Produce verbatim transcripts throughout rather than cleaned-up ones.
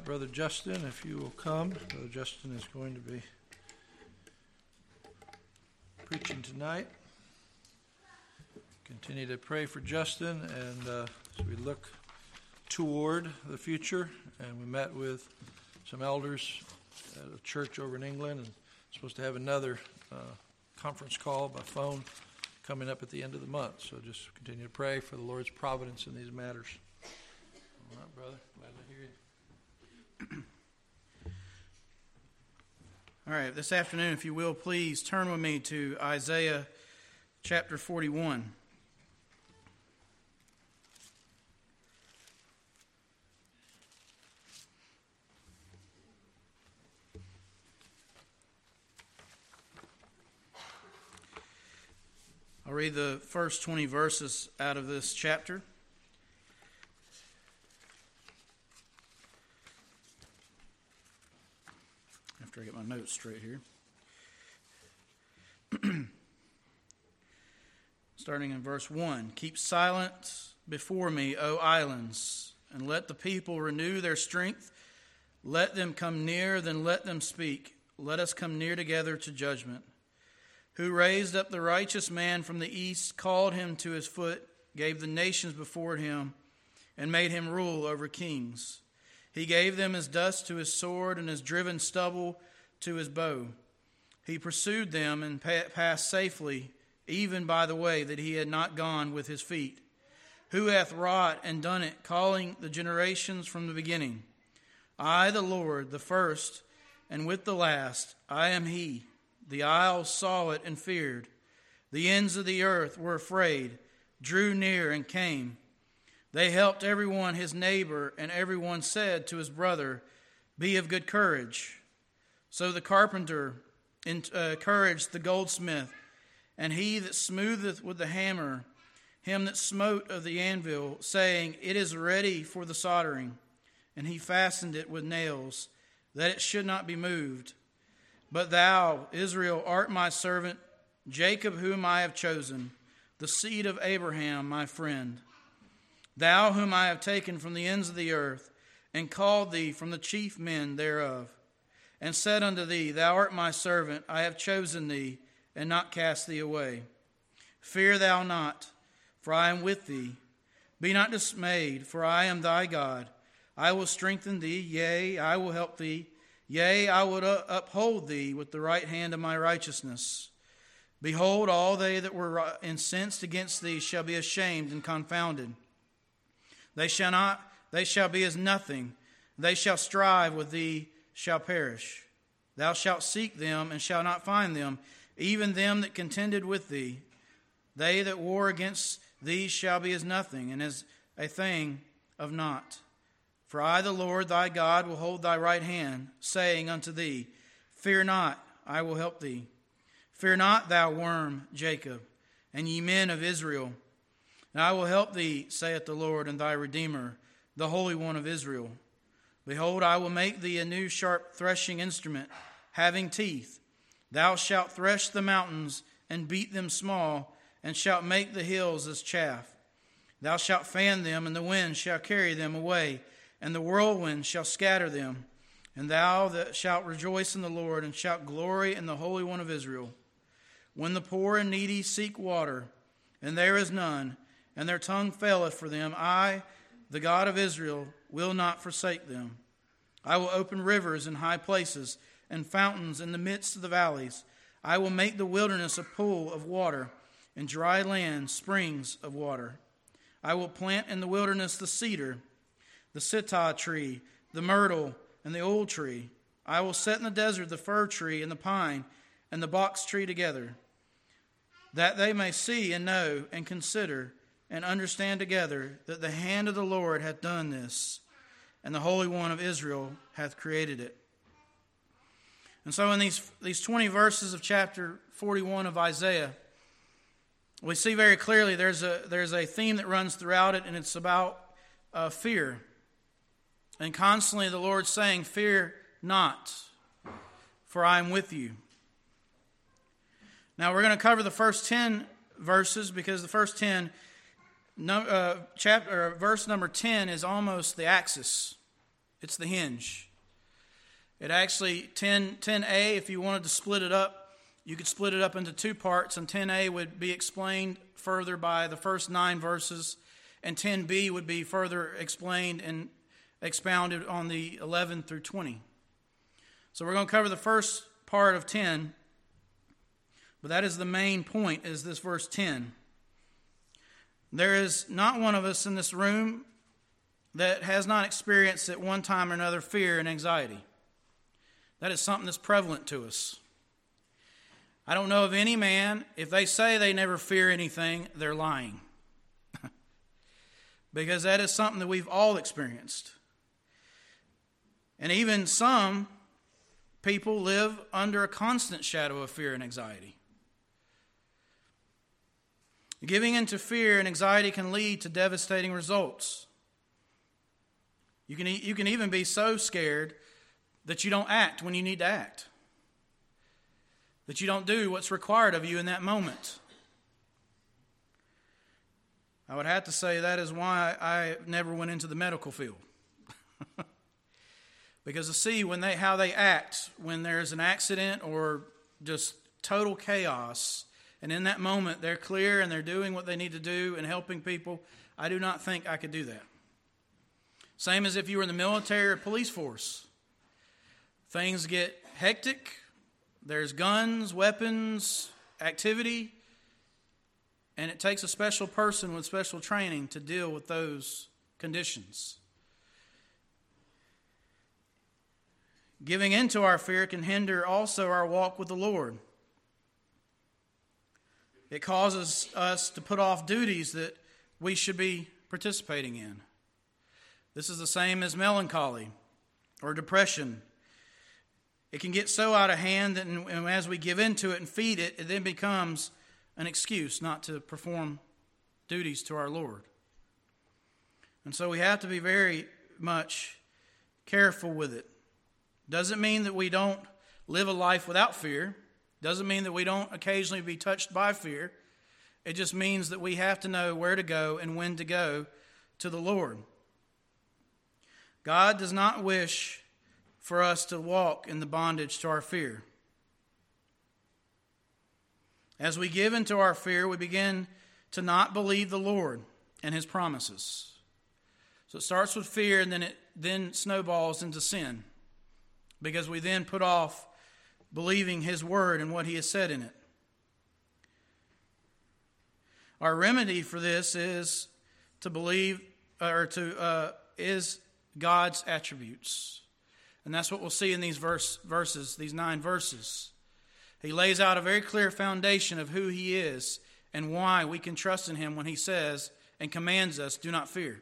Brother Justin, if you will come. Brother Justin is going to be preaching tonight. Continue to pray for Justin, and uh, as we look toward the future, and we met with some elders at a church over in England, and supposed to have another uh, conference call by phone coming up at the end of the month. So just continue to pray for the Lord's providence in these matters. All right, brother. Glad to hear you. All right, this afternoon, if you will, please turn with me to Isaiah chapter forty-one. I'll read the first twenty verses out of this chapter. After I get my notes straight here. Starting in verse one. Keep silent before me, O islands, and let the people renew their strength. Let them come near, then let them speak. Let us come near together to judgment. Who raised up the righteous man from the east, called him to his foot, gave the nations before him, and made him rule over kings. He gave them as dust to his sword, and as driven stubble to his bow. He pursued them and passed safely, even by the way that he had not gone with his feet. Who hath wrought and done it, calling the generations from the beginning? I, the Lord, the first, and with the last, I am he. The isles saw it and feared. The ends of the earth were afraid, drew near and came. They helped everyone his neighbor, and everyone said to his brother, Be of good courage. So the carpenter encouraged the goldsmith, and he that smootheth with the hammer, him that smote of the anvil, saying, It is ready for the soldering. And he fastened it with nails, that it should not be moved. But thou, Israel, art my servant, Jacob whom I have chosen, the seed of Abraham, my friend. Thou whom I have taken from the ends of the earth, and called thee from the chief men thereof, and said unto thee, Thou art my servant, I have chosen thee, and not cast thee away. Fear thou not, for I am with thee. Be not dismayed, for I am thy God. I will strengthen thee, yea, I will help thee. Yea, I will uphold thee with the right hand of my righteousness. Behold, all they that were incensed against thee shall be ashamed and confounded. They shall not, they shall be as nothing. They shall strive with thee, shall perish. Thou shalt seek them, and shalt not find them, even them that contended with thee. They that war against thee shall be as nothing, and as a thing of naught. For I, the Lord thy God, will hold thy right hand, saying unto thee, Fear not, I will help thee. Fear not, thou worm, Jacob, and ye men of Israel. And I will help thee, saith the Lord, and thy Redeemer, the Holy One of Israel. Behold, I will make thee a new sharp threshing instrument, having teeth. Thou shalt thresh the mountains, and beat them small, and shalt make the hills as chaff. Thou shalt fan them, and the wind shall carry them away, and the whirlwind shall scatter them. And thou that shalt rejoice in the Lord, and shalt glory in the Holy One of Israel. When the poor and needy seek water, and there is none, and their tongue faileth for them, I, the God of Israel, will not forsake them. I will open rivers in high places, and fountains in the midst of the valleys. I will make the wilderness a pool of water, and dry land springs of water. I will plant in the wilderness the cedar, the sittah tree, the myrtle, and the old tree. I will set in the desert the fir tree and the pine, and the box tree together, that they may see and know and consider and understand together that the hand of the Lord hath done this, and the Holy One of Israel hath created it. And so in these, these twenty verses of chapter forty-one of Isaiah, we see very clearly there's a, there's a theme that runs throughout it, and it's about uh, fear. And constantly the Lord's saying, Fear not, for I am with you. Now we're going to cover the first ten verses, because the first ten No, uh, chapter, or verse number ten is almost the axis It's the hinge. It actually, ten, ten A, if you wanted to split it up, you could split it up into two parts, and ten A would be explained further by the first nine verses, and ten B would be further explained and expounded on the eleven through twenty. So we're going to cover the first part of ten, but that is the main point, is this verse ten. There is not one of us in this room that has not experienced at one time or another fear and anxiety. That is something that's prevalent to us. I don't know of any man, if they say they never fear anything, they're lying. Because that is something that we've all experienced. And even some people live under a constant shadow of fear and anxiety. Giving into fear and anxiety can lead to devastating results. You can, you can even be so scared that you don't act when you need to act. That you don't do what's required of you in that moment. I would have to say that is why I never went into the medical field. Because to see when they how they act when there's an accident or just total chaos, and in that moment they're clear and they're doing what they need to do and helping people, I do not think I could do that. Same as if you were in the military or police force. Things get hectic. There's guns, weapons, activity, and it takes a special person with special training to deal with those conditions. Giving into our fear can hinder also our walk with the Lord. It causes us to put off duties that we should be participating in. This is the same as melancholy or depression. It can get so out of hand that as we give into it and feed it, it then becomes an excuse not to perform duties to our Lord. And so we have to be very much careful with it. Doesn't mean that we don't live a life without fear. Doesn't mean that we don't occasionally be touched by fear. It just means that we have to know where to go and when to go to the Lord. God does not wish for us to walk in the bondage to our fear. As we give into our fear, we begin to not believe the Lord and His promises. So it starts with fear, and then it then snowballs into sin, because we then put off believing His word and what He has said in it. Our remedy for this is to believe, or to uh, is God's attributes. And that's what we'll see in these verse, verses, these nine verses. He lays out a very clear foundation of who He is and why we can trust in Him when He says and commands us, do not fear.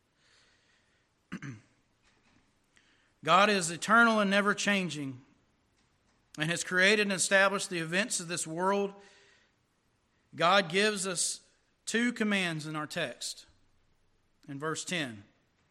God is eternal and never changing, and has created and established the events of this world. God gives us two commands in our text in verse ten.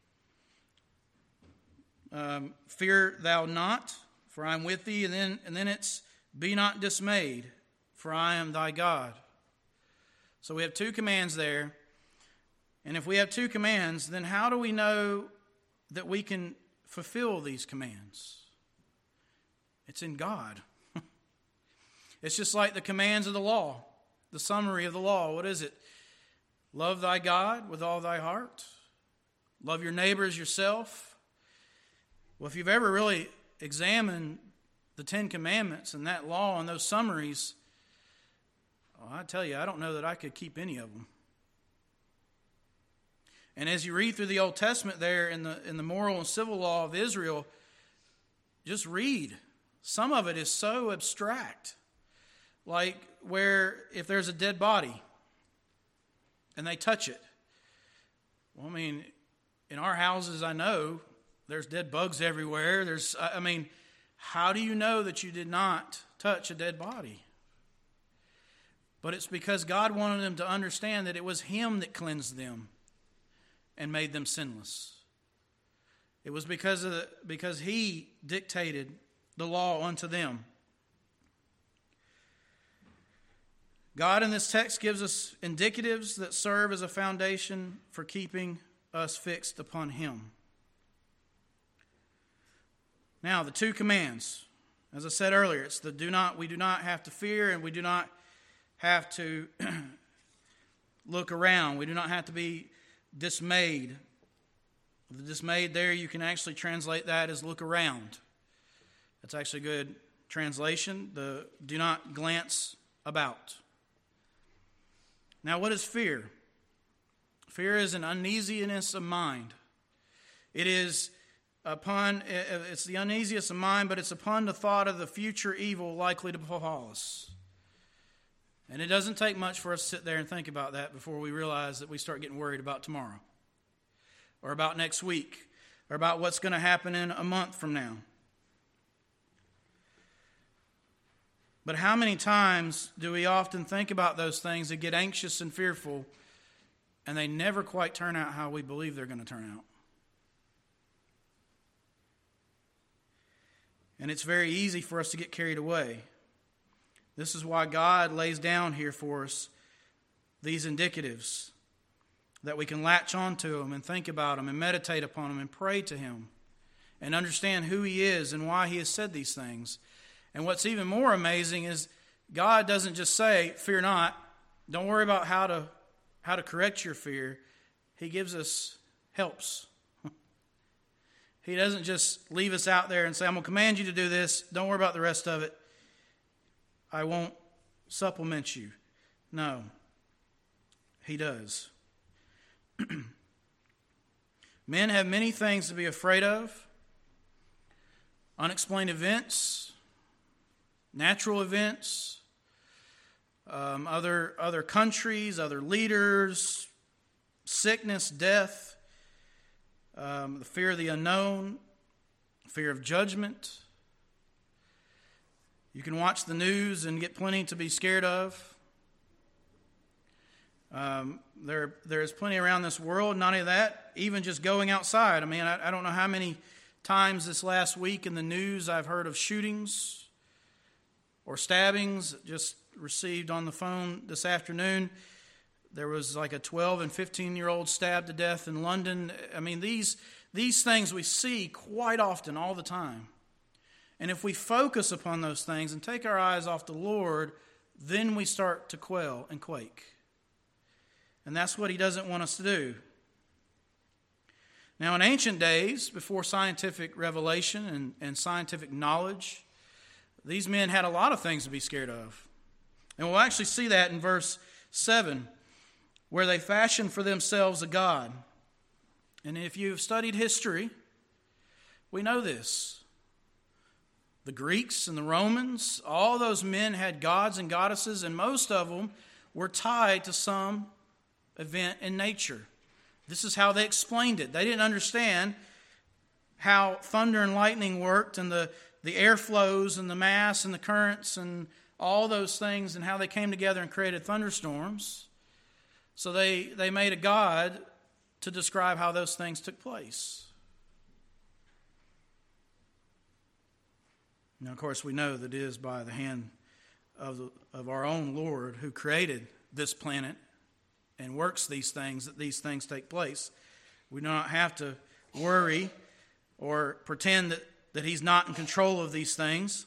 Um, fear thou not, for I am with thee. And then, and then it's, be not dismayed, for I am thy God. So we have two commands there. And if we have two commands, then how do we know that we can fulfill these commands? It's in God. It's just like the commands of the law, the summary of the law. What is it? Love thy God with all thy heart. Love your neighbor as yourself. Well, if you've ever really examined the Ten Commandments and that law and those summaries, well, I tell you, I don't know that I could keep any of them. And as you read through the Old Testament there in the in the moral and civil law of Israel, just read. Some of it is so abstract. Like where if there's a dead body and they touch it. Well, I mean, in our houses, I know there's dead bugs everywhere. There's, I mean, how do you know that you did not touch a dead body? But it's because God wanted them to understand that it was Him that cleansed them and made them sinless. It was because of the, because He dictated the law unto them. God in this text gives us indicatives that serve as a foundation for keeping us fixed upon Him. Now, the two commands, as I said earlier, it's the do not, we do not have to fear, and we do not have to look around. We do not have to be dismayed. The dismayed there, you can actually translate that as look around. That's actually a good translation. The do not glance about. Now, what is fear? Fear is an uneasiness of mind. It is upon, it's the uneasiness of mind, but it's upon the thought of the future evil likely to befall us. And it doesn't take much for us to sit there and think about that before we realize that we start getting worried about tomorrow, or about next week, or about what's going to happen in a month from now. But how many times do we often think about those things and get anxious and fearful, and they never quite turn out how we believe they're going to turn out? And it's very easy for us to get carried away. This is why God lays down here for us these indicatives, that we can latch onto them and think about them and meditate upon them and pray to Him and understand who He is and why He has said these things. And what's even more amazing is God doesn't just say, fear not, don't worry about how to how to correct your fear. He gives us helps. He doesn't just leave us out there and say, I'm going to command you to do this. Don't worry about the rest of it. I won't supplement you. No, He does. Men have many things to be afraid of. Unexplained events, natural events, um, other, other countries, other leaders, sickness, death, um, the fear of the unknown, fear of judgment. You can watch the news and get plenty to be scared of. Um, there, there is plenty around this world. Not only that, even just going outside. I mean, I, I don't know how many times this last week in the news I've heard of shootings or stabbings. Just received on the phone this afternoon. There was like a twelve and fifteen-year-old stabbed to death in London. I mean, these these things we see quite often, all the time. And if we focus upon those things and take our eyes off the Lord, then we start to quail and quake. And that's what He doesn't want us to do. Now, in ancient days, before scientific revelation and, and scientific knowledge, these men had a lot of things to be scared of. And we'll actually see that in verse seven, where they fashioned for themselves a god. And if you've studied history, we know this. The Greeks and the Romans, all those men had gods and goddesses, and most of them were tied to some event in nature. This is how they explained it. They didn't understand how thunder and lightning worked, and the, the air flows and the mass and the currents and all those things, and how they came together and created thunderstorms. So they, they made a god to describe how those things took place. Now, of course, we know that it is by the hand of, the, of our own Lord who created this planet and works these things, that these things take place. We do not have to worry or pretend that, that He's not in control of these things.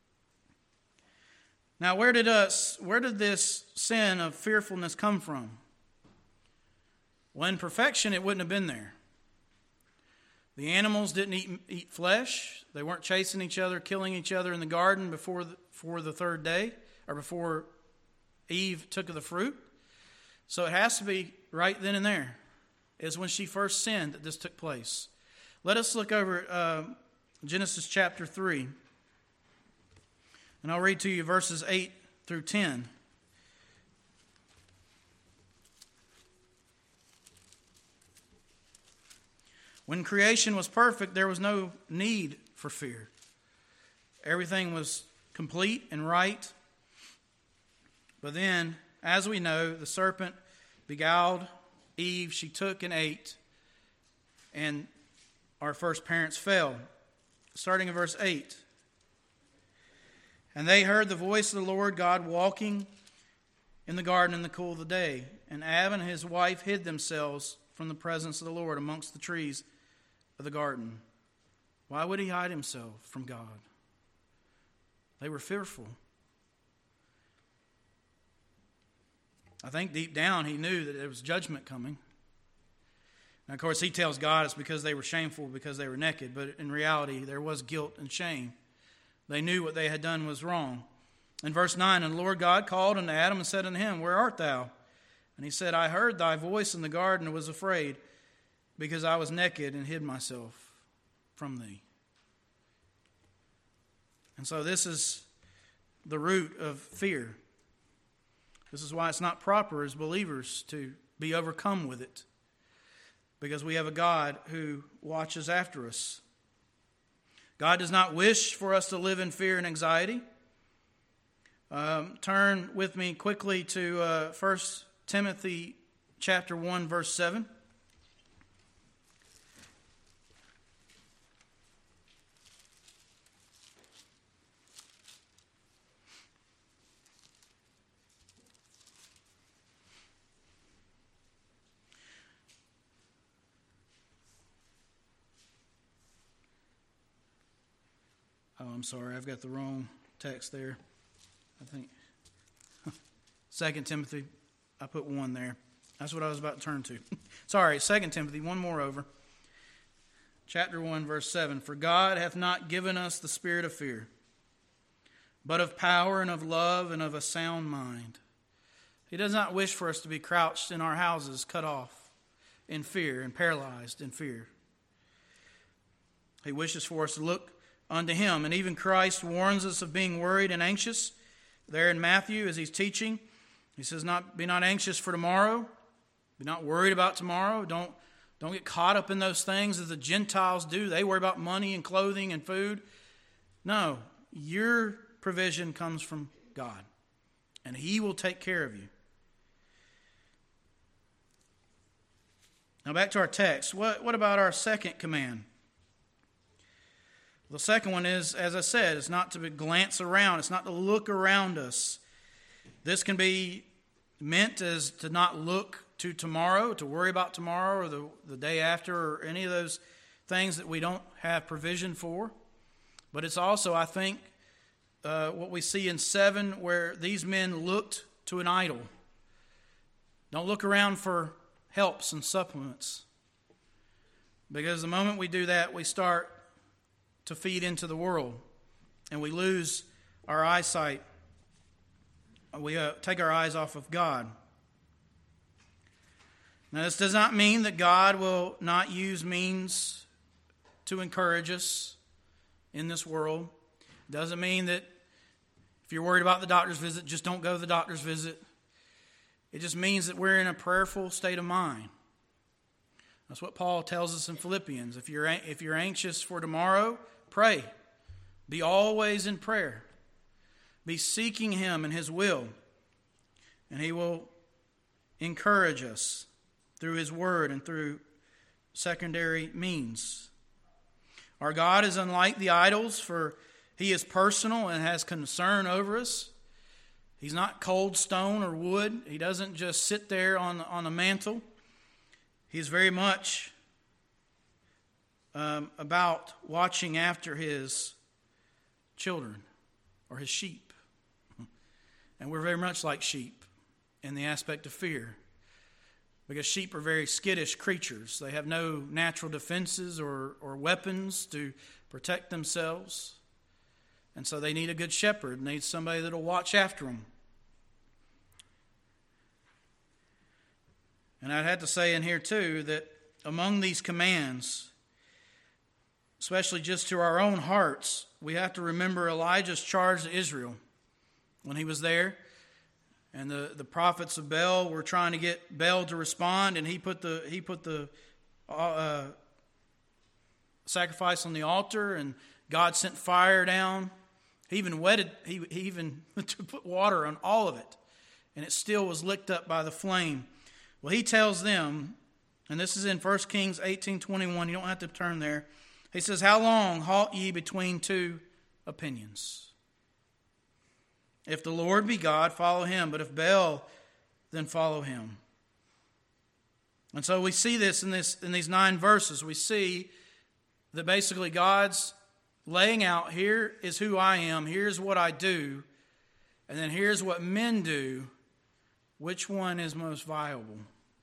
Now, where did us, where did this sin of fearfulness come from? Well, in perfection, it wouldn't have been there. The animals didn't eat, eat flesh. They weren't chasing each other, killing each other in the garden before the, before the third day, or before Eve took of the fruit. So it has to be right then and there, is when she first sinned, that this took place. Let us look over at uh, Genesis chapter three. And I'll read to you verses eight through ten. When creation was perfect, there was no need for fear. Everything was complete and right. But then, as we know, the serpent beguiled Eve. She took and ate, and our first parents fell. Starting in verse eight. And they heard the voice of the Lord God walking in the garden in the cool of the day. And Adam and his wife hid themselves from the presence of the Lord amongst the trees of the garden. Why would he hide himself from God? They were fearful. I think deep down he knew that there was judgment coming. And of course he tells God it's because they were shameful, because they were naked. But in reality there was guilt and shame. They knew what they had done was wrong. In verse nine, and the Lord God called unto Adam and said unto him, Where art thou? And he said, I heard thy voice in the garden and was afraid, because I was naked and hid myself from thee. And so this is the root of fear. This is why it's not proper as believers to be overcome with it, because we have a God who watches after us. God does not wish for us to live in fear and anxiety. Um, turn with me quickly to uh, First Timothy chapter one, verse seven. Oh, I'm sorry, I've got the wrong text there. I think Second Timothy, I put one there. That's what I was about to turn to. Sorry, Second Timothy, one more over. Chapter one, verse seven. For God hath not given us the spirit of fear, but of power and of love and of a sound mind. He does not wish for us to be crouched in our houses, cut off in fear and paralyzed in fear. He wishes for us to look unto him. And even Christ warns us of being worried and anxious. There in Matthew, as he's teaching, he says, "Not be not anxious for tomorrow. Be not worried about tomorrow. Don't, don't get caught up in those things that the Gentiles do. They worry about money and clothing and food. No, your provision comes from God, and he will take care of you." Now back to our text. What, what about our second command? The second one is, as I said, it's not to glance around. It's not to look around us. This can be meant as to not look to tomorrow, to worry about tomorrow or the, the day after or any of those things that we don't have provision for. But it's also, I think, uh, what we see in seven where these men looked to an idol. Don't look around for helps and supplements. Because the moment we do that, we start to feed into the world, and we lose our eyesight. We uh, take our eyes off of God. Now, this does not mean that God will not use means to encourage us in this world. It doesn't mean that if you're worried about the doctor's visit, just don't go to the doctor's visit. It just means that we're in a prayerful state of mind. That's what Paul tells us in Philippians. If you're if you're anxious for tomorrow, pray. Be always in prayer. Be seeking him and his will. And he will encourage us through his word and through secondary means. Our God is unlike the idols, for he is personal and has concern over us. He's not cold stone or wood. He doesn't just sit there on, on a mantle. He's very much um, about watching after his children or his sheep. And we're very much like sheep in the aspect of fear, because sheep are very skittish creatures. They have no natural defenses or, or weapons to protect themselves. And so they need a good shepherd, need somebody that will watch after them. And I'd have to say in here too that among these commands, especially just to our own hearts, we have to remember Elijah's charge to Israel when he was there. And the, the prophets of Baal were trying to get Baal to respond, and he put the he put the uh, sacrifice on the altar, and God sent fire down. He even wetted, he, he even put water on all of it, and it still was licked up by the flame. Well, he tells them, and this is in First Kings eighteen twenty-one, you don't have to turn there. He says, "How long halt ye between two opinions? If the Lord be God, follow him, but if Baal, then follow him." And so we see this in this in these nine verses. We see that basically God's laying out, here is who I am, here's what I do, and then here's what men do. Which one is most viable?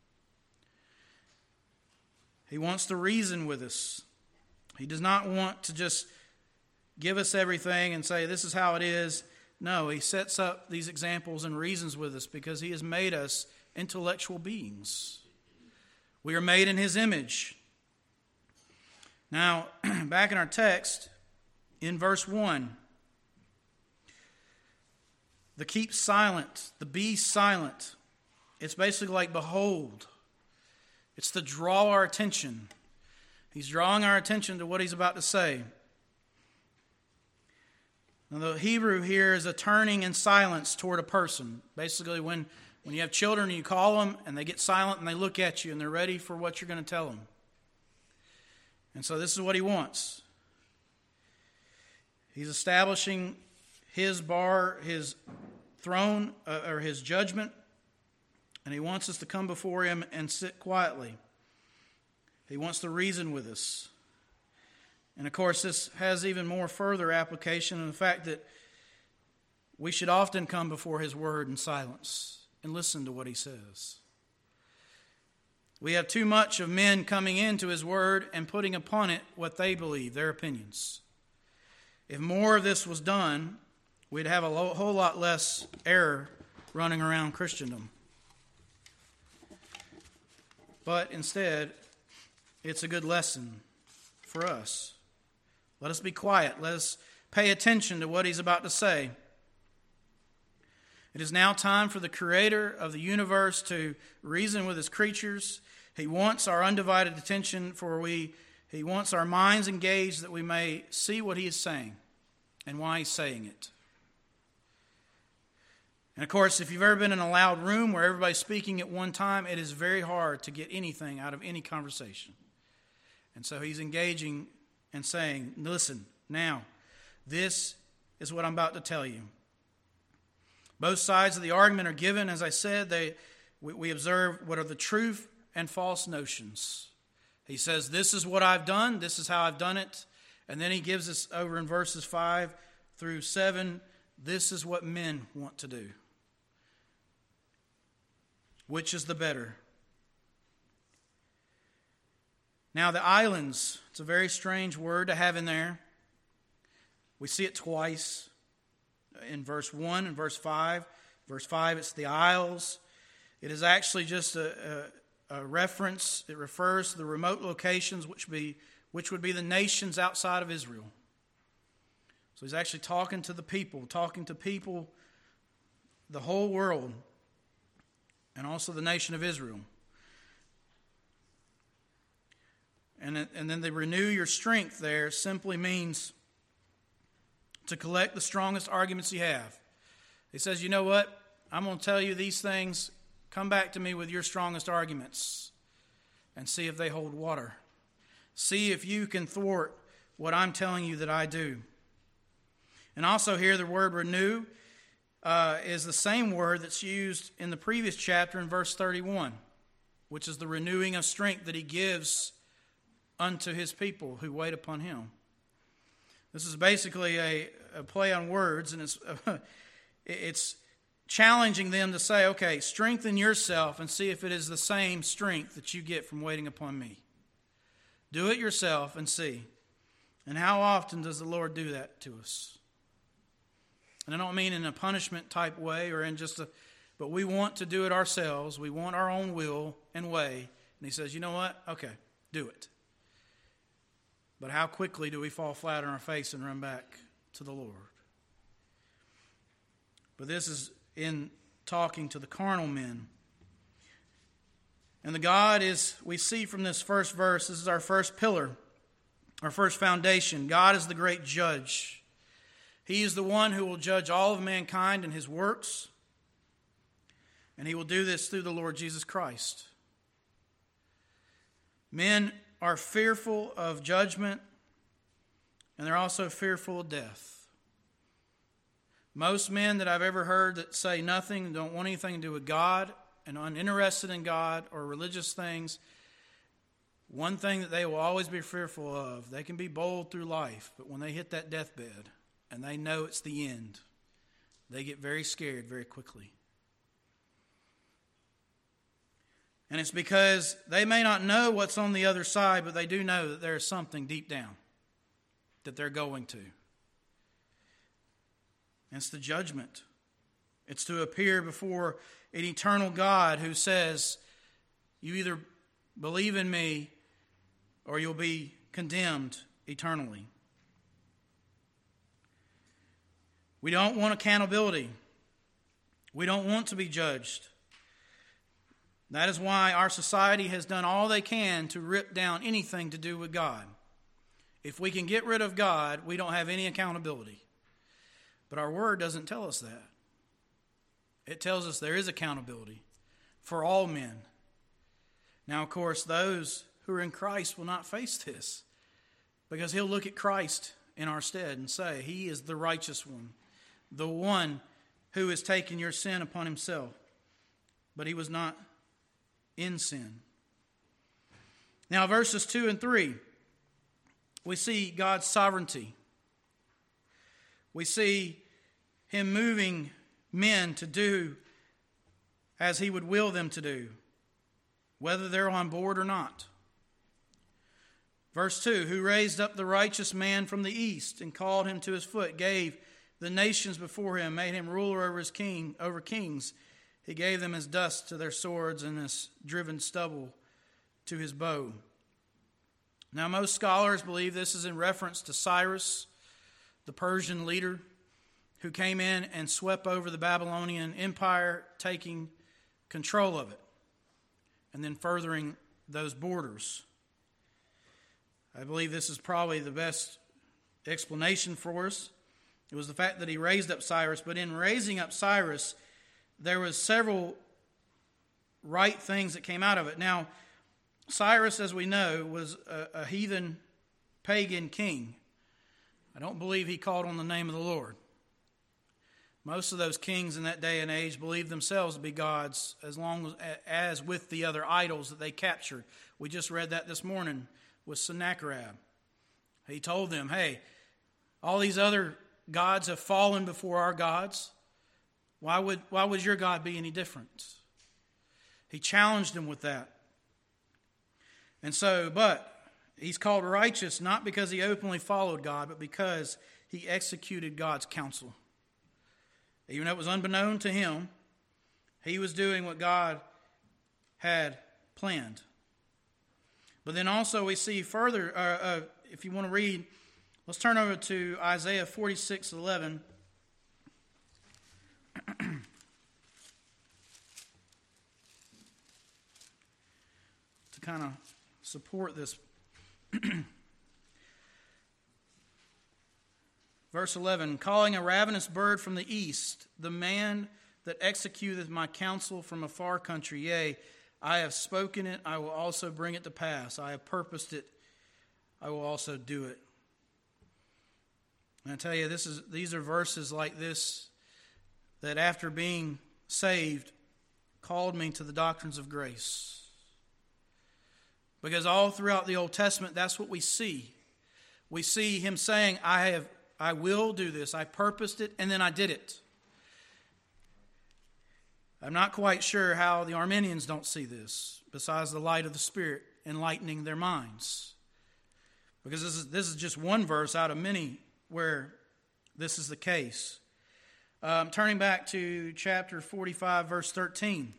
He wants to reason with us. He does not want to just give us everything and say, this is how it is. No, he sets up these examples and reasons with us because he has made us intellectual beings. We are made in his image. Now, back in our text, in verse one, the keep silent, the be silent, it's basically like behold. It's to draw our attention. He's drawing our attention to what he's about to say. Now, the Hebrew here is a turning in silence toward a person. Basically, when, when you have children and you call them and they get silent and they look at you and they're ready for what you're going to tell them. And so this is what he wants. He's establishing his bar, his throne, uh, or his judgment, and he wants us to come before him and sit quietly. He wants to reason with us. And of course, this has even more further application in the fact that we should often come before his word in silence and listen to what he says. We have too much of men coming into his word and putting upon it what they believe, their opinions. If more of this was done, we'd have a whole lot less error running around Christendom. But instead, it's a good lesson for us. Let us be quiet. Let us pay attention to what he's about to say. It is now time for the Creator of the universe to reason with his creatures. He wants our undivided attention, for we he wants our minds engaged that we may see what he is saying and why he's saying it. And of course, if you've ever been in a loud room where everybody's speaking at one time, it is very hard to get anything out of any conversation. And so he's engaging and saying, listen, now, this is what I'm about to tell you. Both sides of the argument are given. As I said, they we, we observe what are the truth and false notions. He says, this is what I've done, this is how I've done it. And then he gives us over in verses five through seven, this is what men want to do. Which is the better? Now, the islands, it's a very strange word to have in there. We see it twice in verse one and verse five. Verse five, it's the isles. It is actually just a, a, a reference. It refers to the remote locations which be which would be the nations outside of Israel. So he's actually talking to the people, talking to people, the whole world, and also the nation of Israel. And, and then the renew your strength there simply means to collect the strongest arguments you have. He says, you know what? I'm going to tell you these things. Come back to me with your strongest arguments and see if they hold water. See if you can thwart what I'm telling you that I do. And also here the word renew uh, is the same word that's used in the previous chapter in verse thirty-one, which is the renewing of strength that he gives unto his people who wait upon him. This is basically a, a play on words, and it's uh, it's challenging them to say, okay, strengthen yourself and see if it is the same strength that you get from waiting upon me. Do it yourself and see. And how often does the Lord do that to us? And I don't mean in a punishment type way or in just a, but we want to do it ourselves. We want our own will and way. And he says, you know what? Okay, do it. But how quickly do we fall flat on our face and run back to the Lord? But this is in talking to the carnal men. And the God is, we see from this first verse, this is our first pillar, our first foundation. God is the great judge. He is the one who will judge all of mankind and his works. And he will do this through the Lord Jesus Christ. Men are fearful of judgment, and they're also fearful of death. Most men that I've ever heard that say nothing, don't want anything to do with God, and uninterested in God or religious things, one thing that they will always be fearful of, they can be bold through life, but when they hit that deathbed and they know it's the end, they get very scared very quickly. And it's because they may not know what's on the other side, but they do know that there is something deep down that they're going to. And it's the judgment. It's to appear before an eternal God who says, you either believe in me or you'll be condemned eternally. We don't want accountability. We don't want to be judged. That is why our society has done all they can to rip down anything to do with God. If we can get rid of God, we don't have any accountability. But our word doesn't tell us that. It tells us there is accountability for all men. Now, of course, those who are in Christ will not face this, because he'll look at Christ in our stead and say, he is the righteous one, the one who has taken your sin upon himself. But he was not in sin. Now, verses two and three, we see God's sovereignty. We see him moving men to do as he would will them to do, whether they're on board or not. Verse two, who raised up the righteous man from the east and called him to his foot, gave the nations before him, made him ruler over his king, over kings. He gave them as dust to their swords and as driven stubble to his bow. Now, most scholars believe this is in reference to Cyrus, the Persian leader, who came in and swept over the Babylonian Empire, taking control of it, and then furthering those borders. I believe this is probably the best explanation for us. It was the fact that he raised up Cyrus, but in raising up Cyrus, there was several right things that came out of it. Now, Cyrus, as we know, was a, a heathen pagan king. I don't believe he called on the name of the Lord. Most of those kings in that day and age believed themselves to be gods, as long as, as with the other idols that they captured. We just read that this morning with Sennacherib. He told them, hey, all these other gods have fallen before our gods. Why would, why would your God be any different? He challenged them with that. And so, but he's called righteous not because he openly followed God, but because he executed God's counsel. Even though it was unbeknown to him, he was doing what God had planned. But then also we see further, uh, uh, if you want to read, let's turn over to Isaiah forty-six eleven. To kind of support this. Verse eleven, calling a ravenous bird from the east, the man that executeth my counsel from a far country. Yea, I have spoken it, I will also bring it to pass. I have purposed it, I will also do it. And I tell you, this is these are verses like this that after being saved, called me to the doctrines of grace. Because all throughout the Old Testament, that's what we see. We see him saying, I have, I will do this. I purposed it, and then I did it. I'm not quite sure how the Arminians don't see this, besides the light of the Spirit enlightening their minds. Because this is, this is just one verse out of many where this is the case. Um, turning back to chapter forty-five, verse thirteen.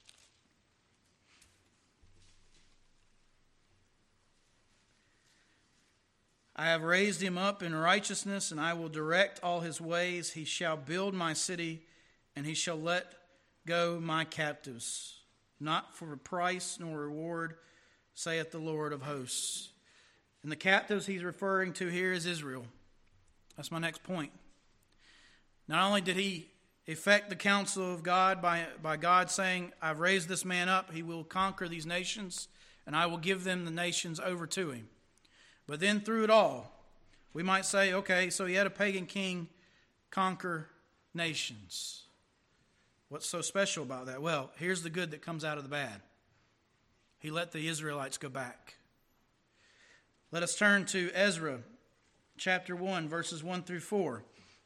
I have raised him up in righteousness, and I will direct all his ways. He shall build my city, and he shall let go my captives, not for a price nor reward, saith the Lord of hosts. And the captives he's referring to here is Israel. That's my next point. Not only did he effect the counsel of God by, by God saying, I've raised this man up, he will conquer these nations, and I will give them the nations over to him. But then through it all, we might say, okay, so he had a pagan king conquer nations. What's so special about that? Well, here's the good that comes out of the bad. He let the Israelites go back Let us turn to Ezra chapter one, verses one through four.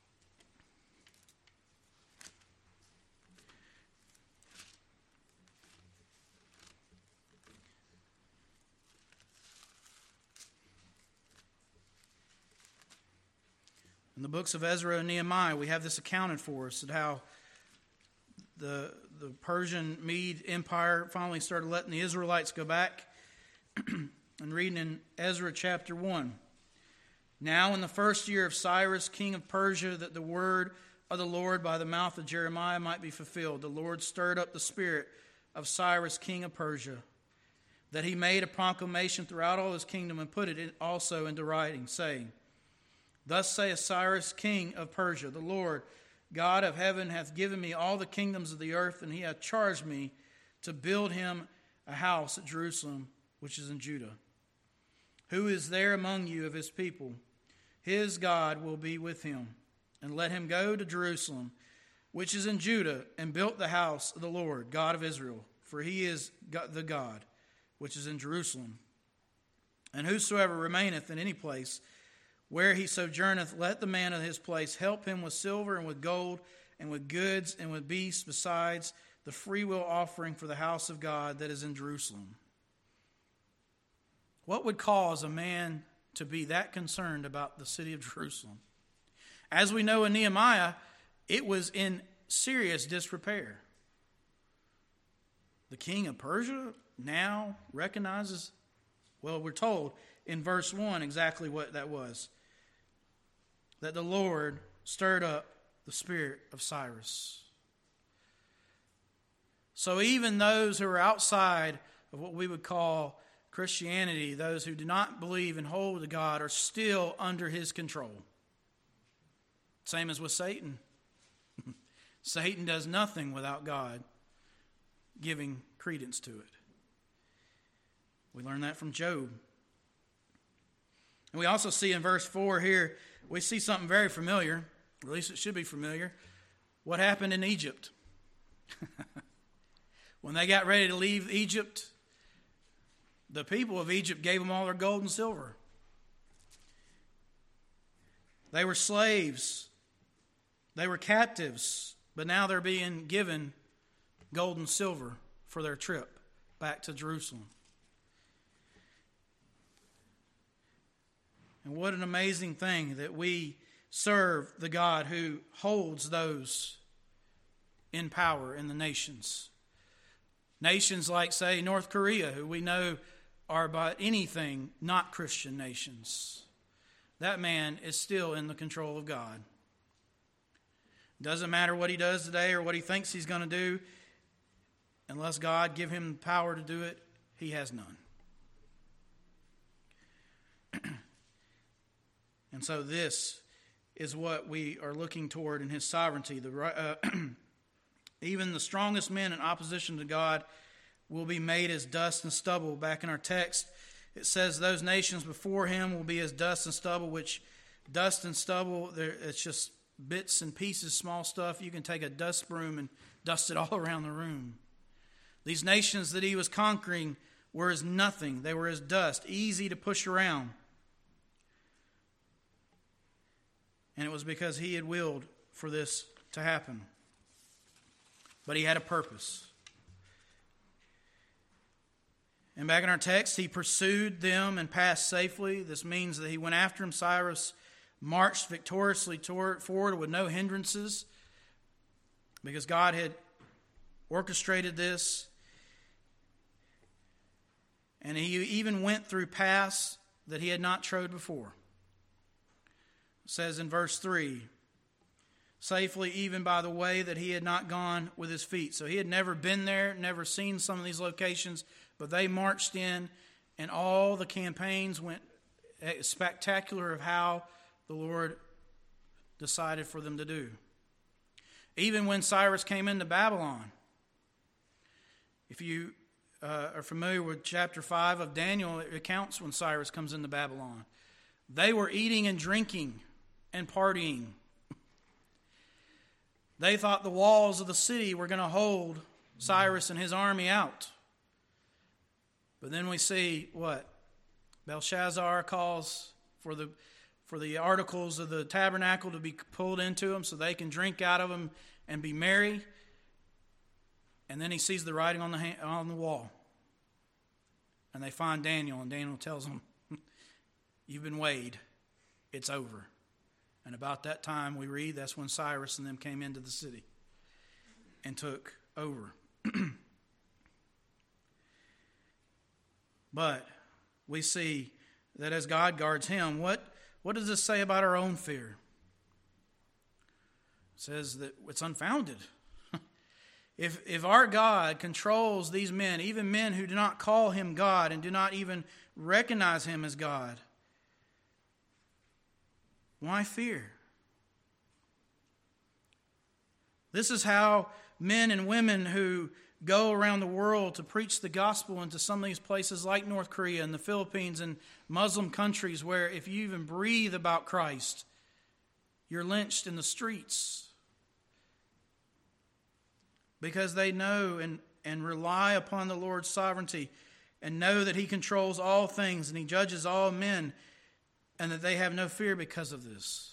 In the books of Ezra and Nehemiah, we have this accounted for us, that how the, the Persian Mede Empire finally started letting the Israelites go back. And reading in Ezra chapter one. Now in the first year of Cyrus, king of Persia, that the word of the Lord by the mouth of Jeremiah might be fulfilled, the Lord stirred up the spirit of Cyrus, king of Persia, that he made a proclamation throughout all his kingdom and put it also into writing, saying, Thus saith Cyrus, king of Persia, the Lord God of heaven hath given me all the kingdoms of the earth, and he hath charged me to build him a house at Jerusalem, which is in Judah. Who is there among you of his people? His God will be with him, and let him go to Jerusalem, which is in Judah, and build the house of the Lord, God of Israel, for he is the God, which is in Jerusalem. And whosoever remaineth in any place where he sojourneth, let the man of his place help him with silver and with gold and with goods and with beasts, besides the freewill offering for the house of God that is in Jerusalem. What would cause a man to be that concerned about the city of Jerusalem? As we know in Nehemiah, it was in serious disrepair. The king of Persia now recognizes, well, we're told in verse one exactly what that was. That the Lord stirred up the spirit of Cyrus. So even those who are outside of what we would call Christianity, those who do not believe and hold to God, are still under his control. Same as with Satan. Satan does nothing without God giving credence to it. We learn that from Job. And we also see in verse four here, we see something very familiar, or at least it should be familiar. What happened in Egypt? When they got ready to leave Egypt, the people of Egypt gave them all their gold and silver. They were slaves. They were captives. But now they're being given gold and silver for their trip back to Jerusalem. And what an amazing thing that we serve the God who holds those in power in the nations. Nations like, say, North Korea, who we know are by anything not Christian nations. That man is still in the control of God. Doesn't matter what he does today or what he thinks he's going to do. Unless God give him the power to do it, he has none. And so this is what we are looking toward in his sovereignty. The, uh, even the strongest men in opposition to God will be made as dust and stubble. Back in our text, it says those nations before him will be as dust and stubble, which dust and stubble, it's just bits and pieces, small stuff. You can take a dust broom and dust it all around the room. These nations that he was conquering were as nothing. They were as dust, easy to push around. And it was because he had willed for this to happen. But he had a purpose. And back in our text, he pursued them and passed safely. This means that he went after him. Cyrus marched victoriously toward, forward with no hindrances, because God had orchestrated this. And he even went through paths that he had not trod before. It says in verse three, safely even by the way that he had not gone with his feet. So he had never been there, never seen some of these locations, but they marched in, and all the campaigns went spectacular of how the Lord decided for them to do. Even when Cyrus came into Babylon, if you uh, are familiar with chapter five of Daniel, it recounts when Cyrus comes into Babylon. They were eating and drinking and partying. They thought the walls of the city were going to hold Cyrus and his army out. But then we see what? Belshazzar calls for the for the articles of the tabernacle to be pulled into him so they can drink out of them and be merry. And then he sees the writing on the hand, on the wall. And they find Daniel, and Daniel tells them, "You've been weighed. It's over." And about that time, we read, that's when Cyrus and them came into the city and took over. But we see that as God guards him, what, what does this say about our own fear? It says that it's unfounded. If, if our God controls these men, even men who do not call him God and do not even recognize him as God, why fear? This is how men and women who go around the world to preach the gospel into some of these places like North Korea and the Philippines and Muslim countries where if you even breathe about Christ, you're lynched in the streets. Because they know and, and rely upon the Lord's sovereignty and know that he controls all things and he judges all men and that they have no fear because of this.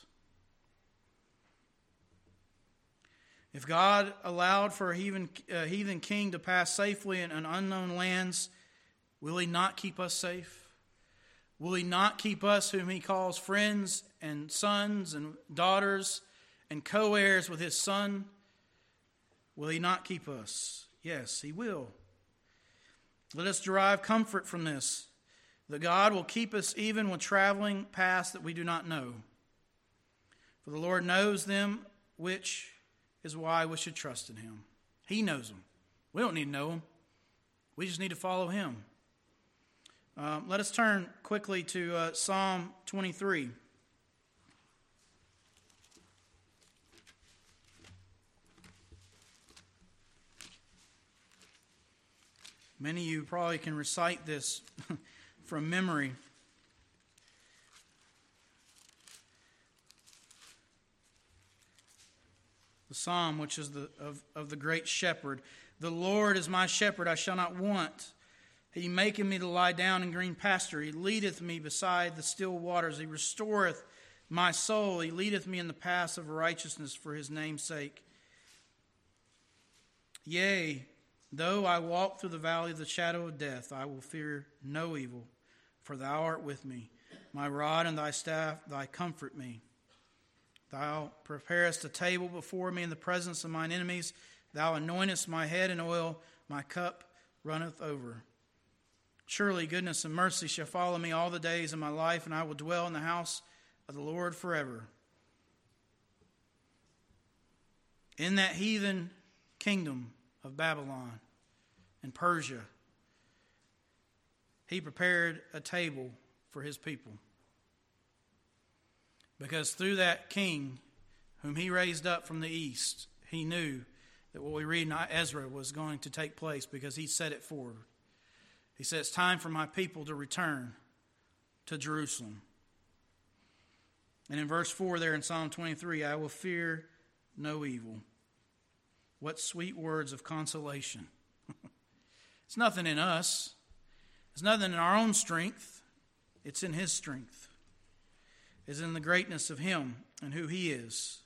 If God allowed for a heathen, a heathen king to pass safely in, in unknown lands, will he not keep us safe? Will he not keep us, whom he calls friends and sons and daughters and co-heirs with his son? Will he not keep us? Yes, he will. Let us derive comfort from this, that God will keep us even when traveling paths that we do not know. For the Lord knows them, which is why we should trust in him. He knows them. We don't need to know them. We just need to follow him. Um, let us turn quickly to uh, Psalm twenty-three. Many of you probably can recite this from memory. The psalm, which is the of, of the great shepherd. The Lord is my shepherd, I shall not want. He maketh me to lie down in green pasture. He leadeth me beside the still waters. He restoreth my soul. He leadeth me in the paths of righteousness for his name's sake. Yea, though I walk through the valley of the shadow of death, I will fear no evil, for thou art with me. My rod and thy staff, thy comfort me. Thou preparest a table before me in the presence of mine enemies. Thou anointest my head in oil, my cup runneth over. Surely goodness and mercy shall follow me all the days of my life, and I will dwell in the house of the Lord forever. In that heathen kingdom of Babylon and Persia, he prepared a table for his people. Because through that king whom he raised up from the east, he knew that what we read in Ezra was going to take place because he set it forward. He said, it's time for my people to return to Jerusalem. And in verse four there in Psalm twenty-three, I will fear no evil. What sweet words of consolation. It's nothing in us. It's nothing in our own strength. It's in his strength. Is in the greatness of him and who he is.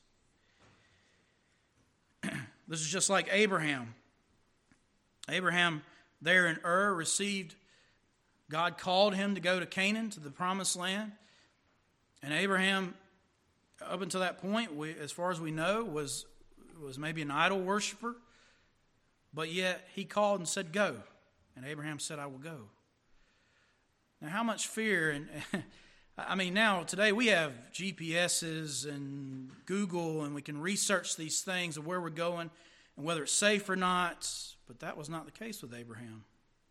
This is just like Abraham. Abraham there in Ur received, God called him to go to Canaan, to the promised land. And Abraham, up until that point, we, as far as we know, was, was maybe an idol worshiper. But yet he called and said, go. And Abraham said, I will go. Now how much fear and... I mean, now, today, we have G P S's and Google, and we can research these things of where we're going and whether it's safe or not. But that was not the case with Abraham.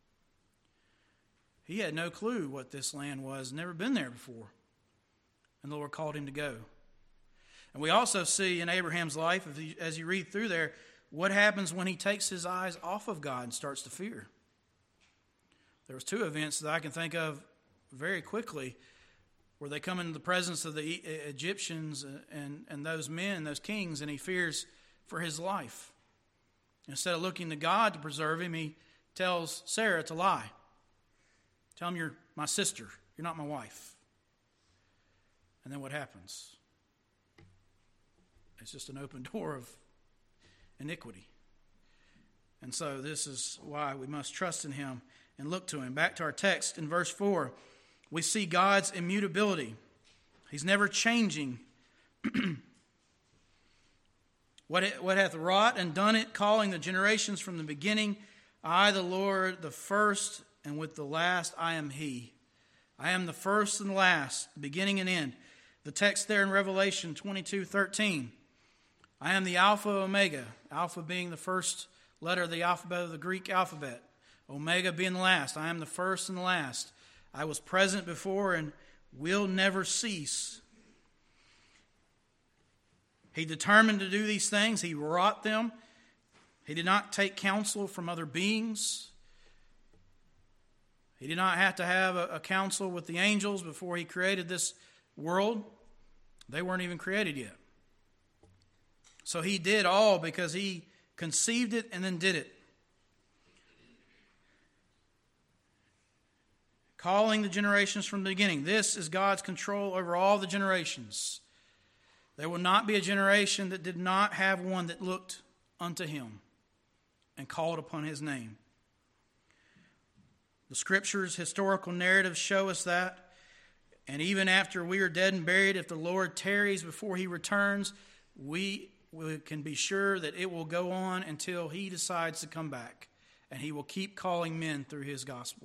He had no clue what this land was, never been there before. And the Lord called him to go. And we also see in Abraham's life, as you read through there, what happens when he takes his eyes off of God and starts to fear. There was two events that I can think of very quickly where they come into the presence of the Egyptians and, and those men, those kings, and he fears for his life. Instead of looking to God to preserve him, he tells Sarah to lie. Tell him you're my sister. You're not my wife. And then what happens? It's just an open door of iniquity. And so this is why we must trust in him and look to him. Back to our text in verse four, we see God's immutability. He's never changing. What, it, what hath wrought and done it, calling the generations from the beginning, I, the Lord, the first, and with the last I am he. I am the first and the last, the beginning and end. The text there in Revelation twenty-two thirteen. I am the Alpha Omega, Alpha being the first letter of the alphabet of the Greek alphabet, Omega being the last. I am the first and the last. I was present before and will never cease. He determined to do these things. He wrought them. He did not take counsel from other beings. He did not have to have a, a counsel with the angels before he created this world. They weren't even created yet. So he did all because he conceived it and then did it. Calling the generations from the beginning. This is God's control over all the generations. There will not be a generation that did not have one that looked unto him and called upon his name. The Scriptures, historical narratives show us that. And even after we are dead and buried, if the Lord tarries before he returns, we, we can be sure that it will go on until he decides to come back. And he will keep calling men through his gospel.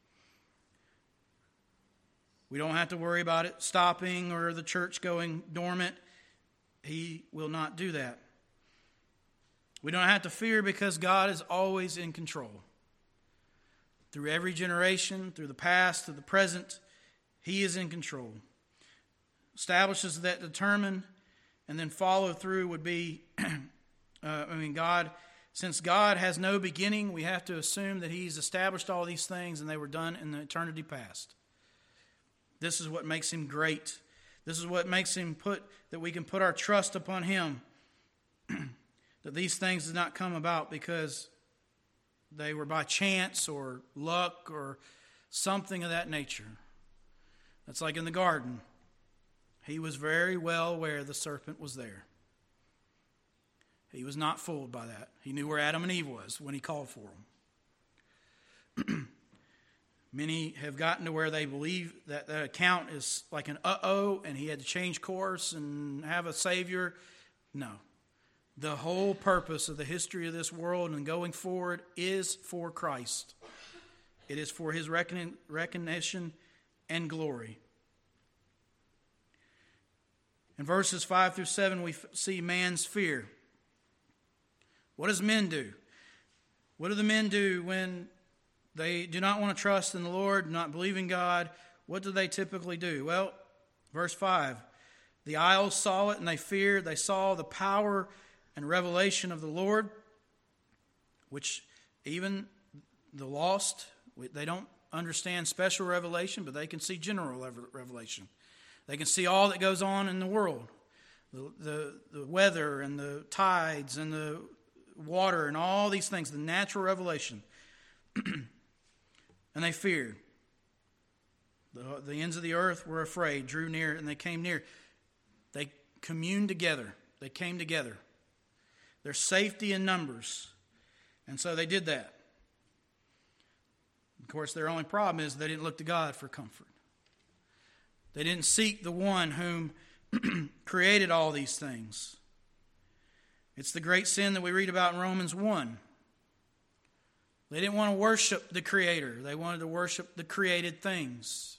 We don't have to worry about it stopping or the church going dormant. He will not do that. We don't have to fear because God is always in control. Through every generation, through the past, through the present, he is in control. Establishes that determine and then follow through would be, uh, I mean, God, since God has no beginning, we have to assume that he's established all these things and they were done in the eternity past. This is what makes him great. This is what makes him put, that we can put our trust upon him. That these things did not come about because they were by chance or luck or something of that nature. That's like in the garden. He was very well aware the serpent was there. He was not fooled by that. He knew where Adam and Eve was when he called for them. Many have gotten to where they believe that that account is like an uh-oh and he had to change course and have a savior. No. The whole purpose of the history of this world and going forward is for Christ. It is for his recognition and glory. In verses five through seven, we see man's fear. What does men do? What do the men do when they do not want to trust in the Lord, do not believe in God? What do they typically do? Well, verse five, the isles saw it and they feared. They saw the power and revelation of the Lord, which even the lost, they don't understand special revelation, but they can see general revelation. They can see all that goes on in the world, the, the, the weather and the tides and the water and all these things, the natural revelation. And they feared. The, the ends of the earth were afraid, drew near, and they came near. They communed together. They came together. There's safety in numbers. And so they did that. Of course, their only problem is they didn't look to God for comfort. They didn't seek the one whom created all these things. It's the great sin that we read about in Romans one. They didn't want to worship the Creator. They wanted to worship the created things.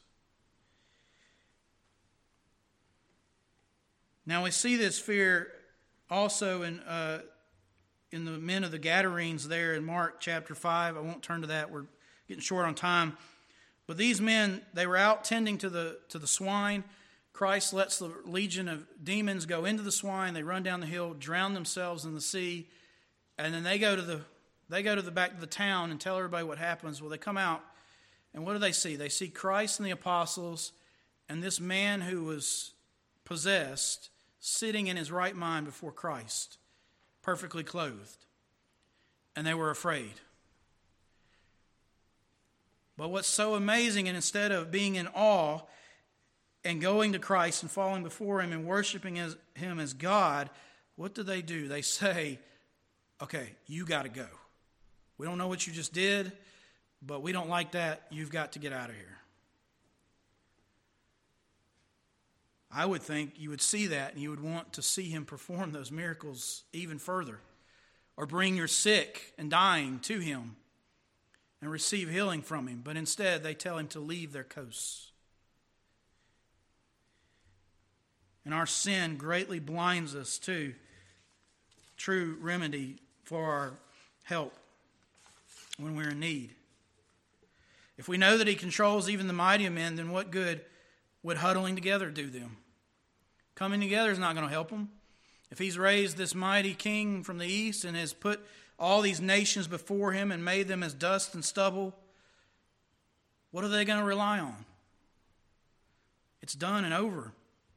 Now we see this fear also in uh, in the men of the Gadarenes there in Mark chapter five. I won't turn to that. We're getting short on time. But these men, they were out tending to the to the swine. Christ lets the legion of demons go into the swine. They run down the hill, drown themselves in the sea, and then they go to the they go to the back of the town and tell everybody what happens. Well, they come out, and what do they see? They see Christ and the apostles, and this man who was possessed sitting in his right mind before Christ, perfectly clothed, and they were afraid. But what's so amazing, and instead of being in awe and going to Christ and falling before him and worshiping as, him as God, what do they do? They say, okay, you got to go. We don't know what you just did, but we don't like that. You've got to get out of here. I would think you would see that and you would want to see him perform those miracles even further, or bring your sick and dying to him and receive healing from him. But instead, they tell him to leave their coasts. And our sin greatly blinds us to true remedy for our help when we're in need. If we know that he controls even the mighty of men, then what good would huddling together do them? Coming together is not going to help them. If he's raised this mighty king from the east and has put all these nations before him and made them as dust and stubble, what are they going to rely on? It's done and over.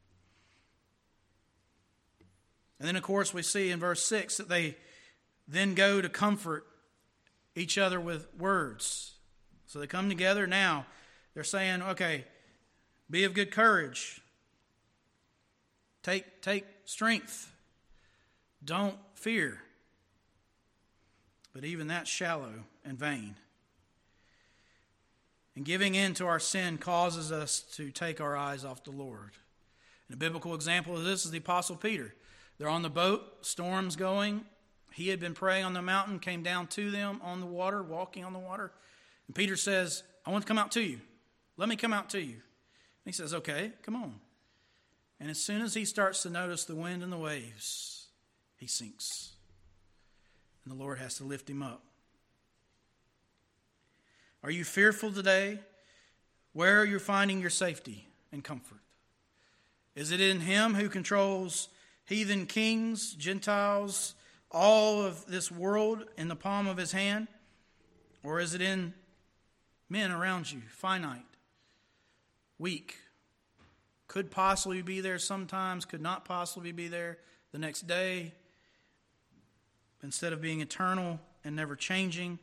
And then, of course, we see in verse six that they then go to comfort each other with words. So they come together now. They're saying, okay, be of good courage. Take, take strength. Don't fear. But even that's shallow and vain. And giving in to our sin causes us to take our eyes off the Lord. And a biblical example of this is the Apostle Peter. They're on the boat, storm's going. He had been praying on the mountain, came down to them on the water, walking on the water. And Peter says, I want to come out to you. Let me come out to you. And he says, okay, come on. And as soon as he starts to notice the wind and the waves, he sinks. And the Lord has to lift him up. Are you fearful today? Where are you finding your safety and comfort? Is it in him who controls heathen kings, Gentiles, all of this world in the palm of his hand? Or is it in men around you, finite, weak, could possibly be there sometimes, could not possibly be there the next day, instead of being eternal and never changing?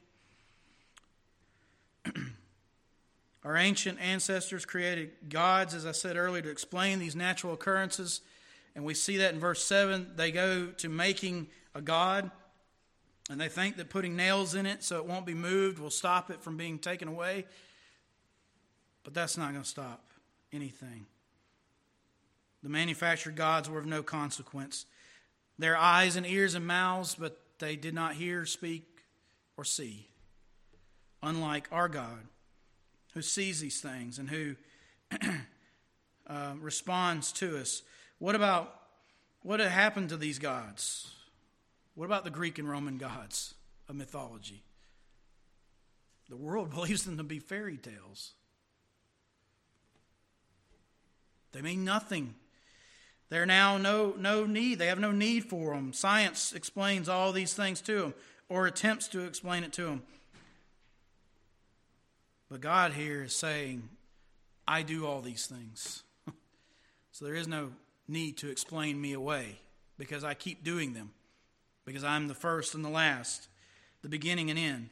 Our ancient ancestors created gods, as I said earlier, to explain these natural occurrences. And we see that in verse seven. They go to making a god, and they think that putting nails in it so it won't be moved will stop it from being taken away. But that's not going to stop anything. The manufactured gods were of no consequence. Their eyes and ears and mouths, but they did not hear, speak, or see. Unlike our God, who sees these things and who uh, responds to us. What about what had happened to these gods? What about the Greek and Roman gods of mythology? The world believes them to be fairy tales. They mean nothing. They're now no, no need. They have no need for them. Science explains all these things to them, or attempts to explain it to them. But God here is saying, I do all these things. So there is no need to explain me away, because I keep doing them. Because I'm the first and the last, the beginning and end.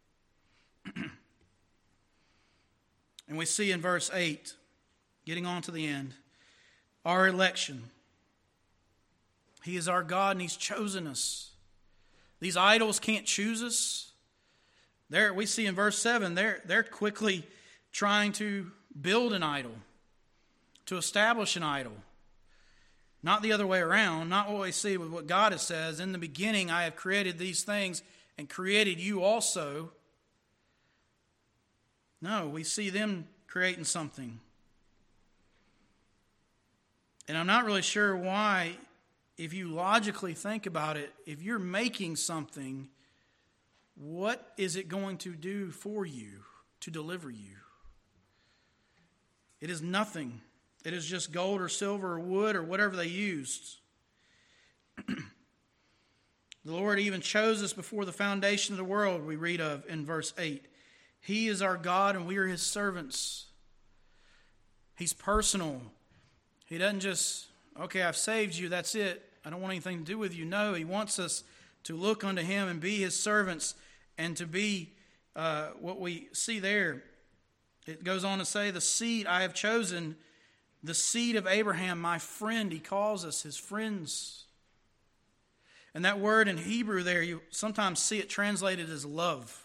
And we see in verse eight, getting on to the end, our election. He is our God and he's chosen us. These idols can't choose us. There we see in verse seven, they're, they're quickly trying to build an idol, to establish an idol. Not the other way around, not what we see with what God says. In the beginning I have created these things and created you also. No, we see them creating something. And I'm not really sure why, if you logically think about it, if you're making something, what is it going to do for you to deliver you? It is nothing. It is just gold or silver or wood or whatever they used. The Lord even chose us before the foundation of the world, we read of in verse eight. He is our God and we are his servants. He's personal. He doesn't just, okay, I've saved you, that's it. I don't want anything to do with you. No, he wants us to look unto him and be his servants and to be uh, what we see there It goes on to say, the seed I have chosen, the seed of Abraham, my friend. He calls us his friends. And that word in Hebrew there, you sometimes see it translated as love.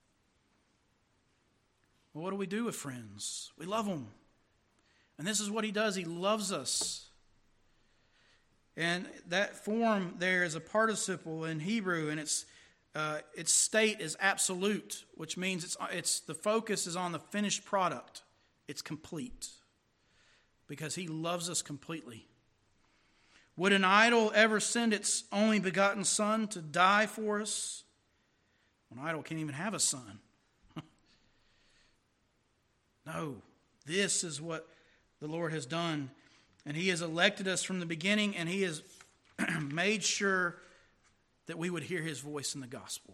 Well, what do we do with friends? We love them. And this is what he does. He loves us. And that form there is a participle in Hebrew, and its uh, its state is absolute, which means it's it's the focus is on the finished product. It's complete. Because he loves us completely. Would an idol ever send its only begotten son to die for us? An idol can't even have a son. No, this is what the Lord has done. And he has elected us from the beginning, and he has made sure that we would hear his voice in the gospel.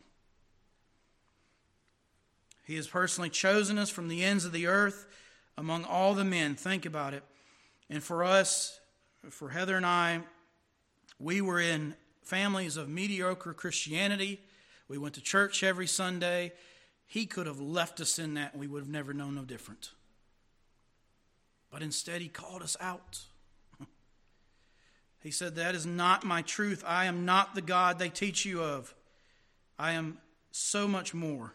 He has personally chosen us from the ends of the earth among all the men. Think about it. And for us, for Heather and I, we were in families of mediocre Christianity. We went to church every Sunday. He could have left us in that and we would have never known no different. But instead he called us out. He said, that is not my truth. I am not the God they teach you of. I am so much more.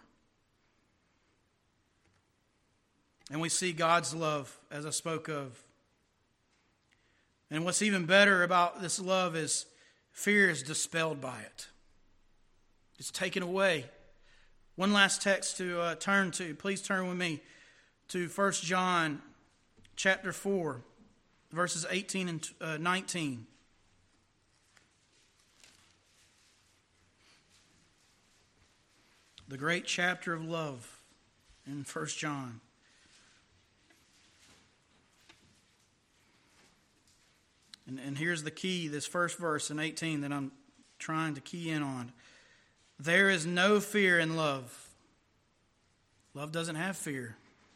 And we see God's love, as I spoke of. And what's even better about this love is fear is dispelled by it. It's taken away. One last text to uh, turn to. Please turn with me to First John chapter four, verses eighteen and uh, nineteen. The great chapter of love in First John. And, and here's the key, this first verse in eighteen that I'm trying to key in on. There is no fear in love. Love doesn't have fear.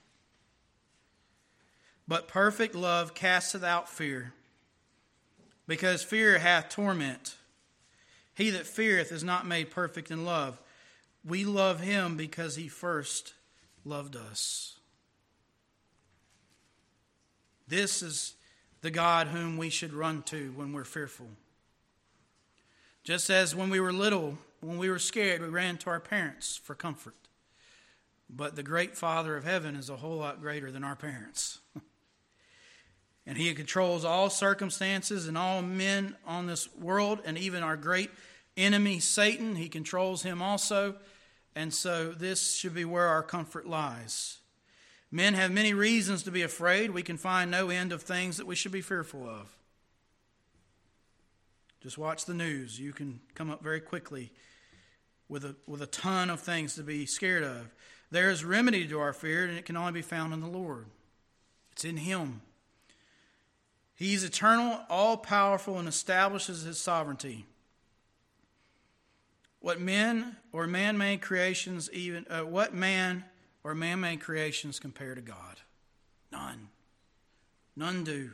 But perfect love casteth out fear, because fear hath torment. He that feareth is not made perfect in love. We love him because he first loved us. This is the God whom we should run to when we're fearful. Just as when we were little, when we were scared, we ran to our parents for comfort. But the great Father of heaven is a whole lot greater than our parents. And he controls all circumstances and all men on this world, and even our great enemy, Satan. He controls him also. And so this should be where our comfort lies. Men have many reasons to be afraid. We can find no end of things that we should be fearful of. Just watch the news. You can come up very quickly with a, with a ton of things to be scared of. There is remedy to our fear, and it can only be found in the Lord. It's in him. He's eternal, all-powerful, and establishes his sovereignty. What men or man-made creations even uh, what man or man-made creations compare to God? None. None do.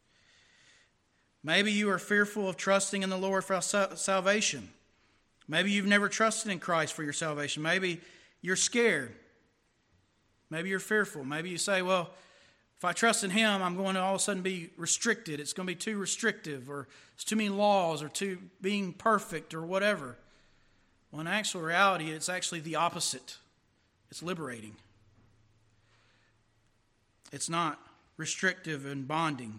Maybe you are fearful of trusting in the Lord for salvation. Maybe you've never trusted in Christ for your salvation. Maybe you're scared. Maybe you're fearful. Maybe you say, well, if I trust in him, I'm going to all of a sudden be restricted. It's going to be too restrictive, or it's too many laws, or too being perfect, or whatever. Well, in actual reality, it's actually the opposite. It's liberating. It's not restrictive and bonding.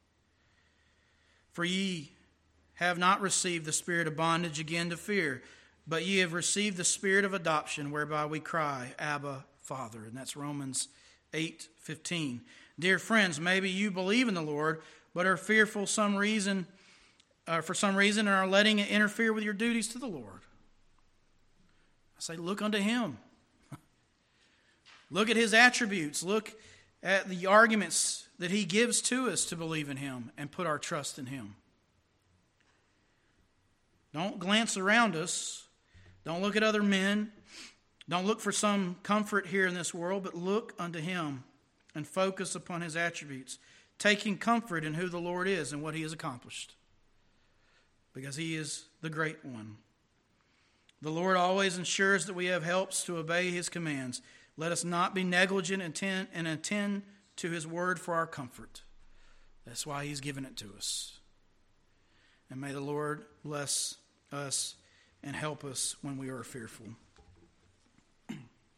For ye have not received the spirit of bondage again to fear, but ye have received the spirit of adoption, whereby we cry, Abba, Father. And that's Romans eight fifteen. Dear friends, maybe you believe in the Lord, but are fearful some reason, uh, for some reason, and are letting it interfere with your duties to the Lord. I say, look unto him. Look at his attributes. Look at the arguments that he gives to us to believe in him and put our trust in him. Don't glance around us. Don't look at other men. Don't look for some comfort here in this world, but look unto him and focus upon his attributes, taking comfort in who the Lord is and what he has accomplished, because he is the great one. The Lord always ensures that we have helps to obey his commands. Let us not be negligent intent and attend to his word for our comfort. That's why he's given it to us. And may the Lord bless us and help us when we are fearful.